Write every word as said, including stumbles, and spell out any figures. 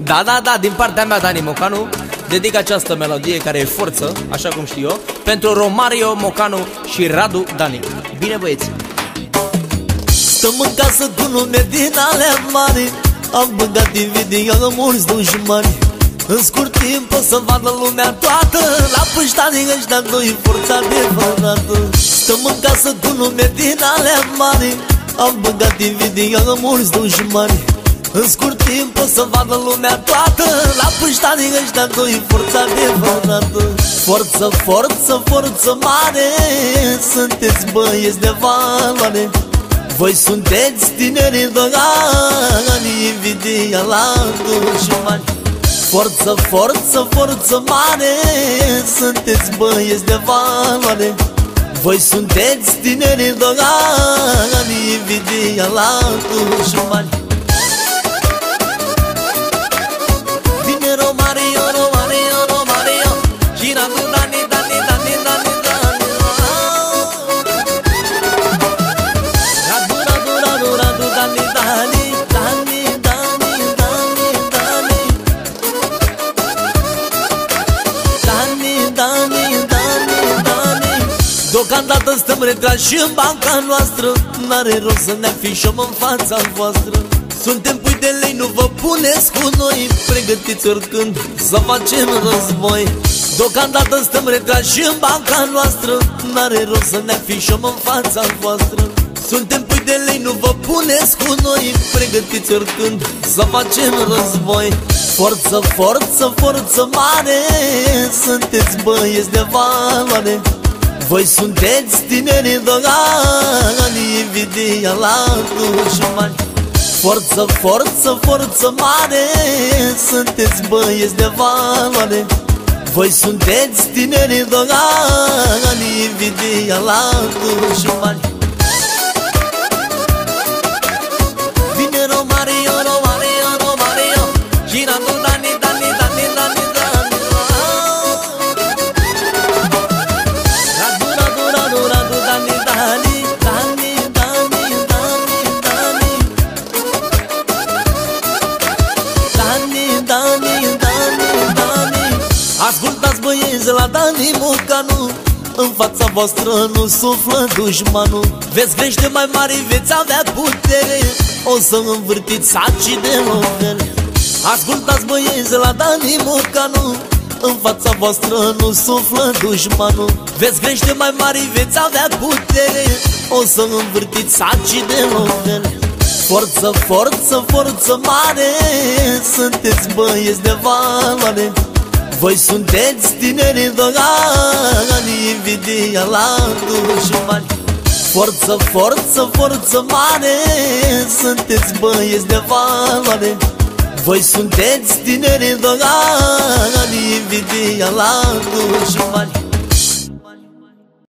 Da, da, da, din partea mea, Dani Mocanu, dedic această melodie care e forță, așa cum știu eu, pentru Romario Mocanu și Radu Dani. Bine, băieți! Stăm în casă cu nume din alea mari, am băgat invidia în mulți dușmani. În scurt timp o să vadă lumea toată, la pâștanii ăștia doi forța adevărată. Stăm în casă cu nume din alea mari, am băgat invidia în mulți dușmani. În scurt timp o să vadă lumea toată, la pâștanii ăștia doi forța adevărată. Forță, forță, forță mare, sunteți băieți de valoare. Voi sunteți tineri de ani, invidia la dușmani. Forță, forță, forță mare, sunteți băieți de valoare. Voi sunteți tineri de ani, invidia la dușmani. Vine Romario, Romario, Romario și Radu Dani, Dani, Dani, Dani, Dani. Radu, Radu, Radu, Radu, Dani, Dani, Dani, Dani, Dani, Dani. Dani, Dani, Dani, Dani. Deocamdată stăm retrași în banca noastră, n-are rost să ne afișăm în fața voastră. Suntem pui de lei, nu vă puneți cu noi, pregătiți oricând să facem război. Deocamdată stăm retrași în banca noastră, n-are rost să ne afișăm în fața voastră. Suntem pui de lei, nu vă puneți cu noi, pregătiți oricând să facem război. Forță, forță, forță mare, sunteți băieți de valoare. Voi sunteți tineri de ani, invidia la dușmani. Forță, forță, forță mare, sunteți băieți de valoare. Voi sunteți tineri de ani, invidia la dușmani. Vine Romario, Romario, Romario și Radu Dani, Dani, Dani, Dani, Dani. Radu, Radu, Radu, Radu, Dani, Dani, Dani, Dani, Dani, Dani. Dani, Dani, Dani, Dani. Ascultați băieți la Dani Mocanu, în fața voastră nu suflă dușmanul. Veți crește mai mari, veți avea putere, o să învârtiți sacii de lovele. Ascultați băieți la Dani Mocanu, în fața voastră nu suflă dușmanul. Veți crește mai mari, veți avea putere, o să învârtiți sacii de lovele. Forță, forță, forță mare, sunteți băieți de valoare. Voi sunteți tineri de ani, invidia la dușmani. Forță, forță, forță mare, sunteți băieți de valoare. Voi sunteți tineri de ani, invidia la dușmani.